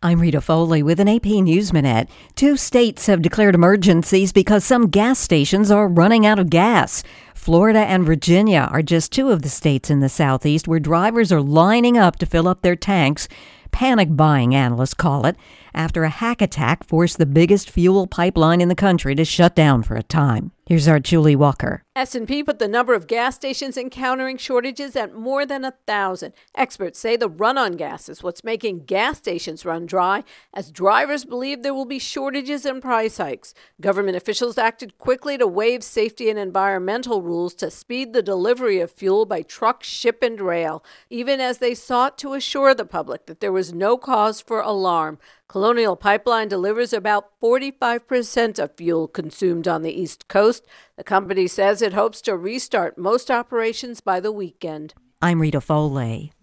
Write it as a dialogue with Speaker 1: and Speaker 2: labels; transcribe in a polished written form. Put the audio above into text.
Speaker 1: I'm Rita Foley with an AP News Minute. 2 states have declared emergencies because some gas stations are running out of gas. Florida and Virginia are just 2 of the states in the Southeast where drivers are lining up to fill up their tanks. Panic buying, analysts call it, after a hack attack forced the biggest fuel pipeline in the country to shut down for a time. Here's our Julie Walker.
Speaker 2: S&P put the number of gas stations encountering shortages at more than 1,000. Experts say the run on gas is what's making gas stations run dry, as drivers believe there will be shortages and price hikes. Government officials acted quickly to waive safety and environmental rules to speed the delivery of fuel by truck, ship, and rail, even as they sought to assure the public that there was no cause for alarm. Colonial Pipeline delivers about 45% of fuel consumed on the East Coast. The company says it hopes to restart most operations by the weekend.
Speaker 1: I'm Rita Foley.